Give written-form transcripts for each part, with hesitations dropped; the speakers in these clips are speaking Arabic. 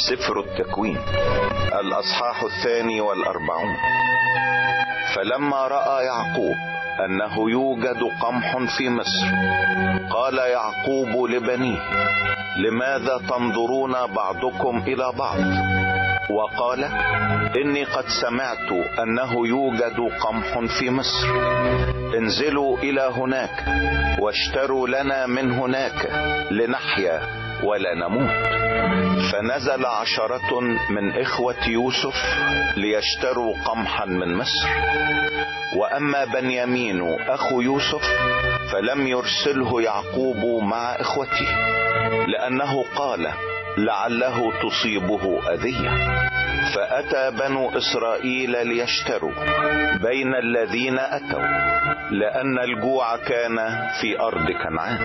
سفر التكوين الأصحاح 42. فلما رأى يعقوب أنه يوجد قمح في مصر قال يعقوب لبنيه: لماذا تنظرون بعضكم إلى بعض؟ وقال: إني قد سمعت أنه يوجد قمح في مصر، انزلوا إلى هناك واشتروا لنا من هناك لنحيا ولا نموت. فنزل 10 من إخوة يوسف ليشتروا قمحا من مصر. وأما بنيامين أخو يوسف فلم يرسله يعقوب مع إخوته، لأنه قال: لعله تصيبه أذية. فأتى بنو إسرائيل ليشتروا بين الذين أتوا، لأن الجوع كان في أرض كنعان،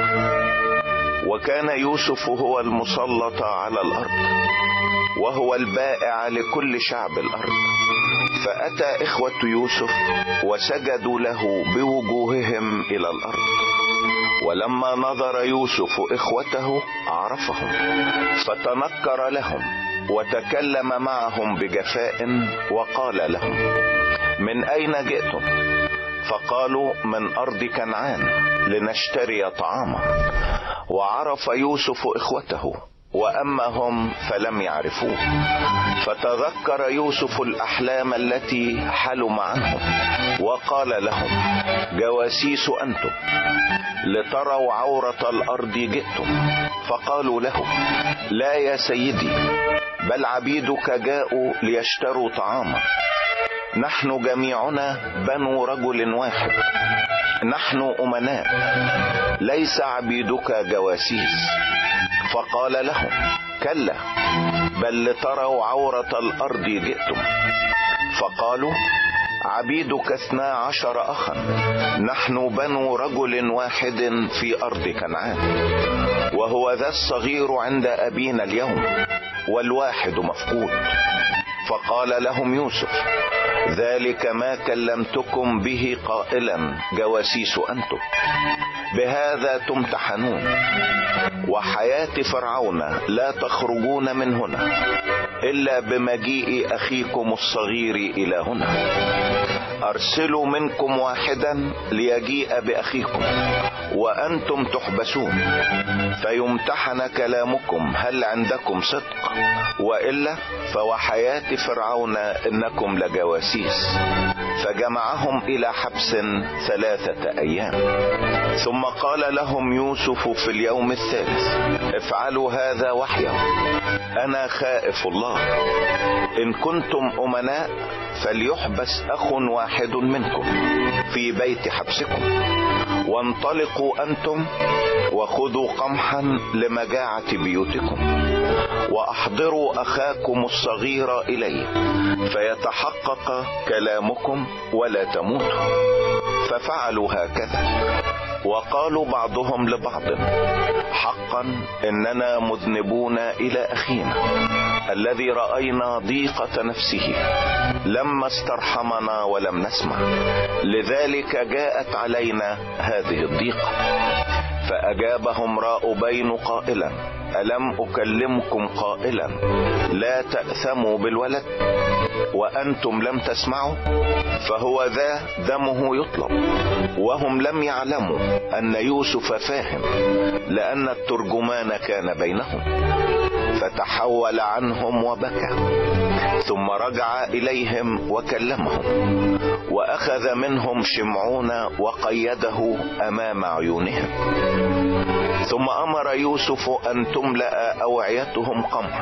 وكان يوسف هو المسلط على الأرض، وهو البائع لكل شعب الأرض. فأتى إخوة يوسف وسجدوا له بوجوههم إلى الأرض. ولما نظر يوسف إخوته عرفهم، فتنكر لهم وتكلم معهم بجفاء وقال لهم: من أين جئتم؟ فقالوا: من أرض كنعان لنشتري طعاما. وعرف يوسف إخوته، وأما هم فلم يعرفوه. فتذكر يوسف الأحلام التي حلم عنهم، وقال لهم: جواسيس أنتم، لتروا عورة الأرض جئتم. فقالوا له: لا يا سيدي، بل عبيدك جاءوا ليشتروا طعاما. نحن جميعنا بنو رجل واحد، نحن أمناء، ليس عبيدك جواسيس. فقال لهم: كلا، بل لتروا عورة الأرض جئتم. فقالوا: عبيدك 12 أخا، نحن بنو رجل واحد في أرض كنعان، وهو ذا الصغير عند أبينا اليوم، والواحد مفقود. فقال لهم يوسف: ذلك ما كلمتكم به قائلا: جواسيس أنتم، بهذا تمتحنون، وحياة فرعون لا تخرجون من هنا إلا بمجيء أخيكم الصغير إلى هنا. أرسلوا منكم واحدا ليجيء بأخيكم، وأنتم تحبسون، فيمتحن كلامكم هل عندكم صدق، وإلا فوحياة فرعون إنكم لجواسيس. فجمعهم إلى حبس 3 أيام. ثم قال لهم يوسف في اليوم الثالث: افعلوا هذا وحيا، أنا خائف الله. إن كنتم أمناء فليحبس أخ واحد منكم في بيت حبسكم، وانطلقوا أنتم وخذوا قمحا لمجاعة بيوتكم، وأحضروا أخاكم الصغير إلي، فيتحقق كلامكم ولا تموتوا. ففعلوا هكذا. وقالوا بعضهم لبعض: حقا إننا مذنبون إلى أخينا الذي رأينا ضيقة نفسه لما استرحمنا ولم نسمع، لذلك جاءت علينا هذه الضيقة. فأجابهم راؤوبين قائلا: ألم أكلمكم قائلا لا تأثموا بالولد، وأنتم لم تسمعوا؟ فهو ذا دمه يطلب. وهم لم يعلموا أن يوسف فاهم، لأن الترجمان كان بينهم. فتحول عنهم وبكى، ثم رجع إليهم وكلمهم، وأخذ منهم شمعون وقيده أمام عيونهم. ثم أمر يوسف أن تملأ أوعيتهم قمحا،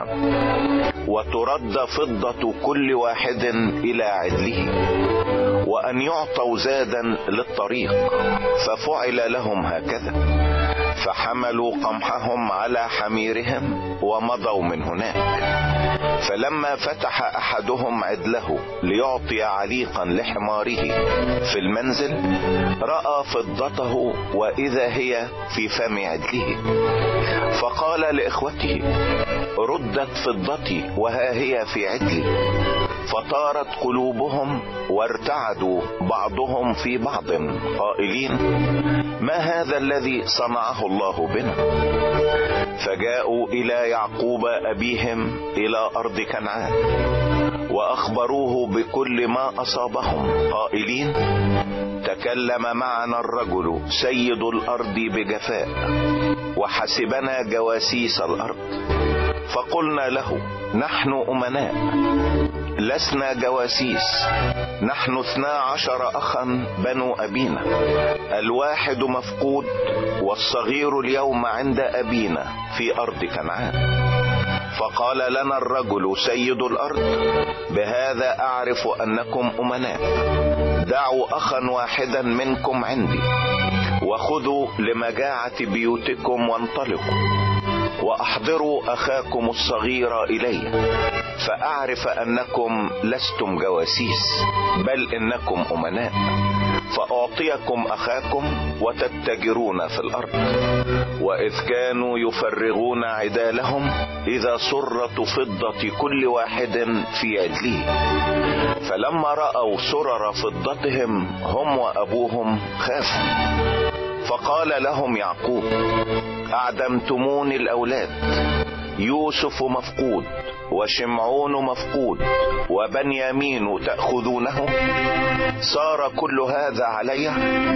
وترد فضة كل واحد إلى عدله، وأن يعطوا زادا للطريق. ففعل لهم هكذا. فحملوا قمحهم على حميرهم ومضوا من هناك. فلما فتح أحدهم عدله ليعطي عليقا لحماره في المنزل، رأى فضته وإذا هي في فم عدله. فقال لإخوته: ردت فضتي وها هي في عدلي. فطارت قلوبهم وارتعدوا بعضهم في بعض قائلين: ما هذا الذي صنعه الله بنا؟ فجاءوا إلى يعقوب أبيهم إلى أرض كنعان وأخبروه بكل ما أصابهم قائلين: تكلم معنا الرجل سيد الأرض بجفاء وحسبنا جواسيس الأرض. فقلنا له: نحن أمناء لسنا جواسيس، نحن 12 أخا بنو أبينا، الواحد مفقود والصغير اليوم عند أبينا في أرض كنعان. فقال لنا الرجل سيد الأرض: بهذا أعرف أنكم أمناء، دعوا أخا واحدا منكم عندي وخذوا لمجاعة بيوتكم وانطلقوا، وأحضروا أخاكم الصغير إلي، فأعرف أنكم لستم جواسيس بل إنكم أمناء، فأعطيكم أخاكم وتتجرون في الأرض. وإذ كانوا يفرغون عدالهم إذا سرة فضة كل واحد في عدله، فلما رأوا سرر فضتهم هم وأبوهم خافوا. فقال لهم يعقوب: أعدمتموني الأولاد، يوسف مفقود وشمعون مفقود وبنيامين تأخذونه، صار كل هذا علي؟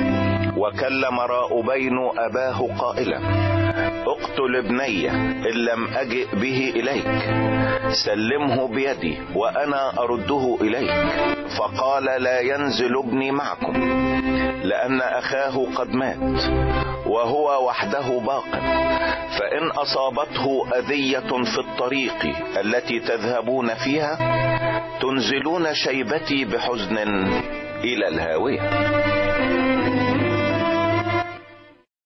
وكلم راؤبين أباه قائلا: اقتل ابني إن لم أجئ به إليك، سلمه بيدي وأنا أرده إليك. فقال: لا ينزل ابني معكم، لأن أخاه قد مات وهو وحده باق، فإن أصابته أذية في الطريق التي تذهبون فيها تنزلون شيبتي بحزن إلى الهاوية.